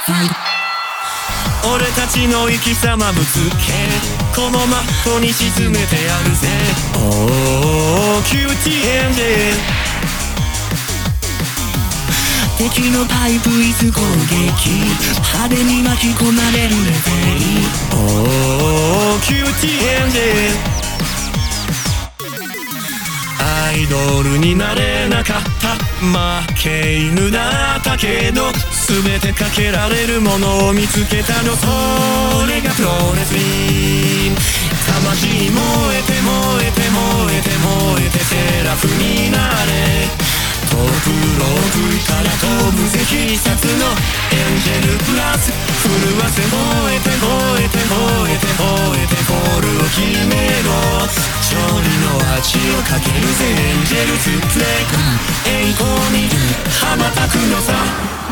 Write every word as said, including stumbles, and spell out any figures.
俺たちの生き様ぶつけこのマットに沈めてやるぜ。おーキューティーエンジェル敵のパイプ椅子攻撃派手に巻き込まれるレベル。おーキューティーエンジェルアイドルになれなかった負け犬だったけど全てかけられるものを見つけたの。それがプロレスリング魂燃えて燃えて燃えて燃えてセラフになれ。トップロープから飛ぶぜ必殺のエンジェルプラス震わせ燃えて燃えて燃えて燃えてゴールを決めろ。勝利の恥をかけるぜエンジェルスプレイ栄光に羽ばたくのさ。